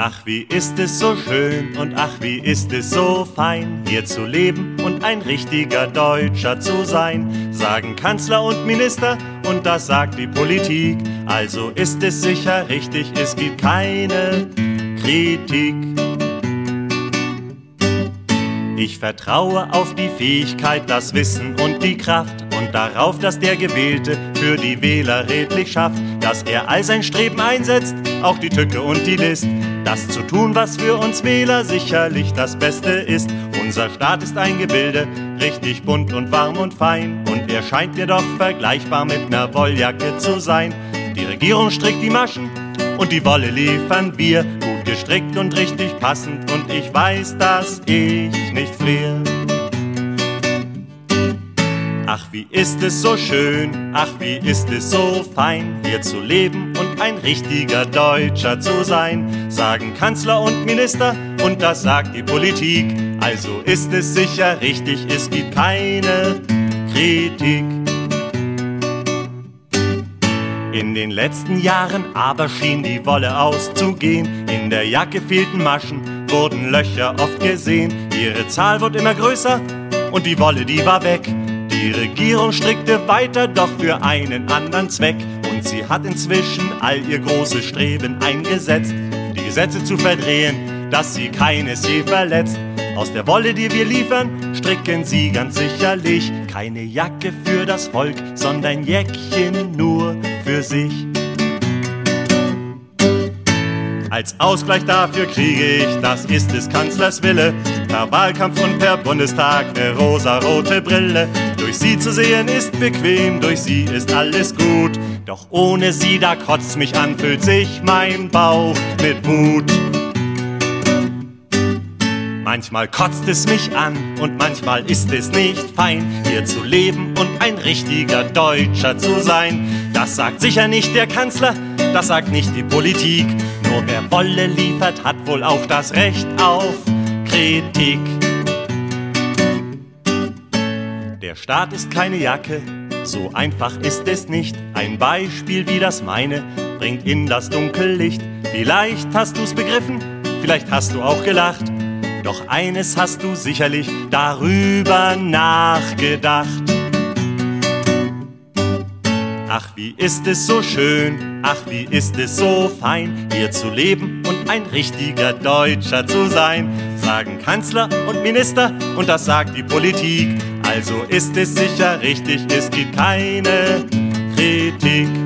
Ach, wie ist es so schön und ach, wie ist es so fein, hier zu leben und ein richtiger Deutscher zu sein, sagen Kanzler und Minister und das sagt die Politik. Also ist es sicher richtig, es gibt keine Kritik. Ich vertraue auf die Fähigkeit, das Wissen und die Kraft und darauf, dass der Gewählte für die Wähler redlich schafft, dass er all sein Streben einsetzt, auch die Tücke und die List, das zu tun, was für uns Wähler sicherlich das Beste ist. Unser Staat ist ein Gebilde, richtig bunt und warm und fein, und er scheint mir doch vergleichbar mit ner Wolljacke zu sein. Die Regierung strickt die Maschen und die Wolle liefern wir, gut gestrickt und richtig passend, und ich weiß, dass ich nicht friere. Ach, wie ist es so schön, ach, wie ist es so fein, hier zu leben und ein richtiger Deutscher zu sein, sagen Kanzler und Minister und das sagt die Politik. Also ist es sicher richtig, es gibt keine Kritik. In den letzten Jahren aber schien die Wolle auszugehen, in der Jacke fehlten Maschen, wurden Löcher oft gesehen, ihre Zahl wurde immer größer und die Wolle, die war weg. Die Regierung strickte weiter, doch für einen anderen Zweck, und sie hat inzwischen all ihr großes Streben eingesetzt, die Gesetze zu verdrehen, dass sie keines je verletzt. Aus der Wolle, die wir liefern, stricken sie ganz sicherlich keine Jacke für das Volk, sondern Jäckchen nur für sich. Als Ausgleich dafür kriege ich, das ist des Kanzlers Wille, per Wahlkampf und per Bundestag eine rosarote Brille. Durch sie zu sehen ist bequem, durch sie ist alles gut, doch ohne sie, da kotzt mich an, füllt sich mein Bauch mit Wut. Manchmal kotzt es mich an und manchmal ist es nicht fein, hier zu leben und ein richtiger Deutscher zu sein. Das sagt sicher nicht der Kanzler, das sagt nicht die Politik. Nur wer Wolle liefert, hat wohl auch das Recht auf Kritik. Der Staat ist keine Jacke, so einfach ist es nicht. Ein Beispiel wie das meine bringt in das Dunkel Licht. Vielleicht hast du's begriffen, vielleicht hast du auch gelacht, doch eines hast du sicherlich darüber nachgedacht. Ach, wie ist es so schön, ach, wie ist es so fein, hier zu leben und ein richtiger Deutscher zu sein, sagen Kanzler und Minister und das sagt die Politik. Also ist es sicher richtig, es gibt keine Kritik.